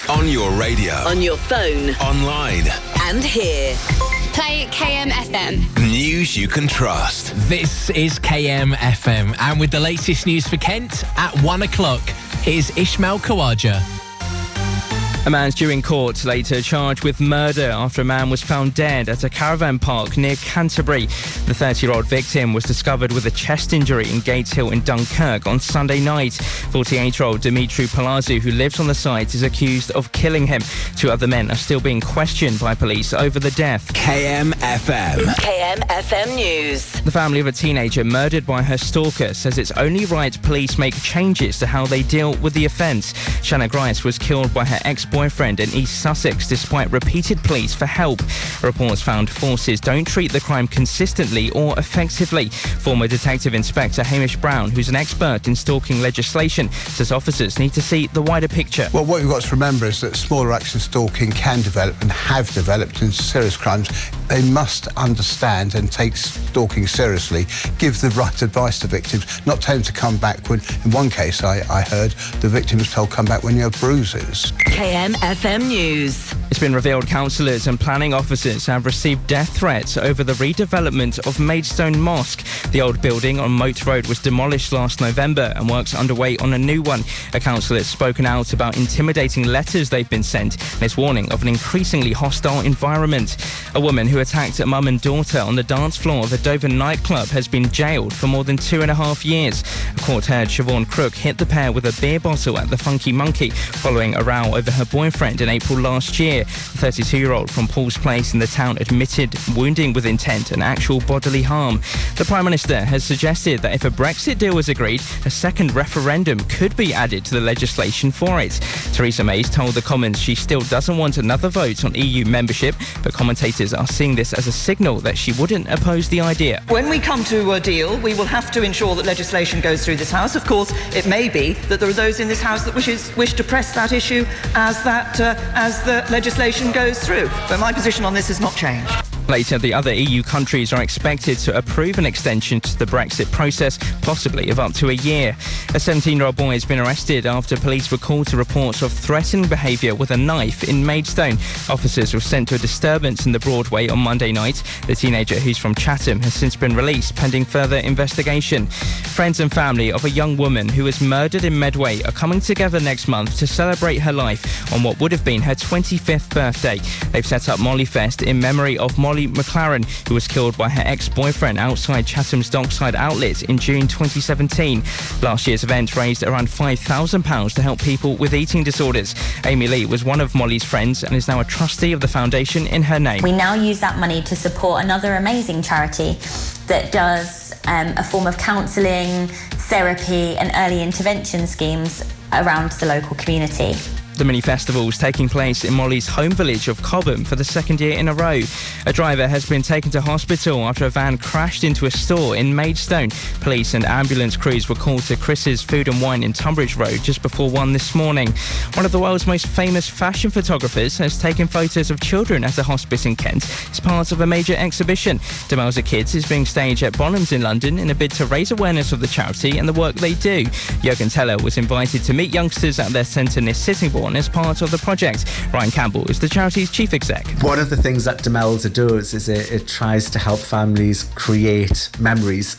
On your radio. On your phone. Online. And here. Play KMFM. News you can trust. This is KMFM, and with the latest news for Kent at 1 o'clock, here's Ishmael Kawaja. A man's due in court later charged with murder after a man was found dead at a caravan park near Canterbury. The 30-year-old victim was discovered with a chest injury in Gateshill in Dunkirk on Sunday night. 48-year-old Dimitri Palazzo, who lives on the site, is accused of killing him. 2 other men are still being questioned by police over the death. KMFM. KMFM News. The family of a teenager murdered by her stalker says it's only right police make changes to how they deal with the offence. Shanna Grice was killed by her ex-boyfriend in East Sussex despite repeated pleas for help. Reports found forces don't treat the crime consistently or effectively. Former Detective Inspector Hamish Brown, who's an expert in stalking legislation, says officers need to see the wider picture. Well, what you've got to remember is that smaller action stalking can develop and have developed into serious crimes. They must understand and take stalking seriously, give the right advice to victims, not tell them to come back when, in one case I heard, the victim was told come back when you have bruises. KMFM News. It's been revealed councillors and planning officers have received death threats over the redevelopment of Maidstone Mosque. The old building on Moat Road was demolished last November and work's underway on a new one. A councillor has spoken out about intimidating letters they've been sent and is warning of an increasingly hostile environment. A woman who attacked a mum and daughter on the dance floor of a Dover nightclub has been jailed for more than 2.5 years. A court heard Siobhan Crook hit the pair with a beer bottle at the Funky Monkey following a row over her boyfriend in April last year. The 32-year-old from Paul's Place in the town admitted wounding with intent and actual bodily harm. The Prime Minister has suggested that if a Brexit deal was agreed, a second referendum could be added to the legislation for it. Theresa May told the Commons she still doesn't want another vote on EU membership, but commentators are seeing this as a signal that she wouldn't oppose the idea. When we come to a deal, we will have to ensure that legislation goes through this House. Of course, it may be that there are those in this House that wish to press that issue as the legislation goes through. But my position on this has not changed. Later, the other EU countries are expected to approve an extension to the Brexit process, possibly of up to a year. A 17-year-old boy has been arrested after police were called to reports of threatening behaviour with a knife in Maidstone. Officers were sent to a disturbance in the Broadway on Monday night. The teenager, who's from Chatham, has since been released pending further investigation. Friends and family of a young woman who was murdered in Medway are coming together next month to celebrate her life on what would have been her 25th birthday. They've set up Molly Fest in memory of Molly McLaren, who was killed by her ex-boyfriend outside Chatham's Dockside Outlet in June 2017. Last year's event raised around £5,000 to help people with eating disorders. Amy Lee was one of Molly's friends and is now a trustee of the foundation in her name. We now use that money to support another amazing charity that does a form of counselling, therapy and early intervention schemes around the local community. The mini-festival is taking place in Molly's home village of Cobham for the second year in a row. A driver has been taken to hospital after a van crashed into a store in Maidstone. Police and ambulance crews were called to Chris's Food and Wine in Tunbridge Road just before 1 this morning. One of the world's most famous fashion photographers has taken photos of children at a hospice in Kent as part of a major exhibition. Demelza Kids is being staged at Bonhams in London in a bid to raise awareness of the charity and the work they do. Jürgen Teller was invited to meet youngsters at their centre near Sittingbourne as part of the project. Ryan Campbell is the charity's chief exec. One of the things that Demelza does is it tries to help families create memories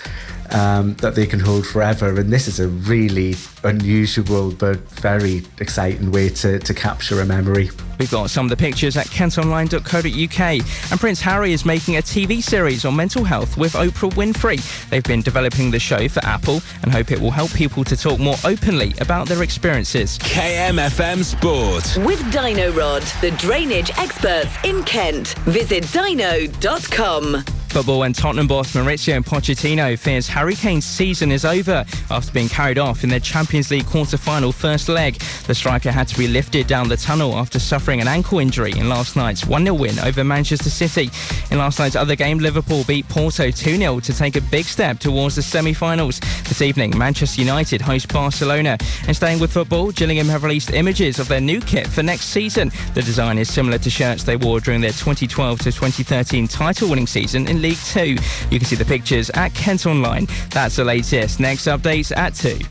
that they can hold forever, and this is a really unusual but very exciting way to capture a memory. We've got some of the pictures at kentonline.co.uk, and Prince Harry is making a TV series on mental health with Oprah Winfrey. They've been developing the show for Apple and hope it will help people to talk more openly about their experiences. KMFM Sport. With Dino Rod, the drainage experts in Kent. Visit dino.com. Football and Tottenham boss Mauricio Pochettino fears Harry Kane's season is over after being carried off in their Champions League quarter-final first leg. The striker had to be lifted down the tunnel after suffering an ankle injury in last night's 1-0 win over Manchester City. In last night's other game, Liverpool beat Porto 2-0 to take a big step towards the semi-finals. This evening, Manchester United host Barcelona. And staying with football, Gillingham have released images of their new kit for next season. The design is similar to shirts they wore during their 2012 to 2013 title-winning season in League 2. You can see the pictures at Kent Online. That's the latest. Next updates at 2.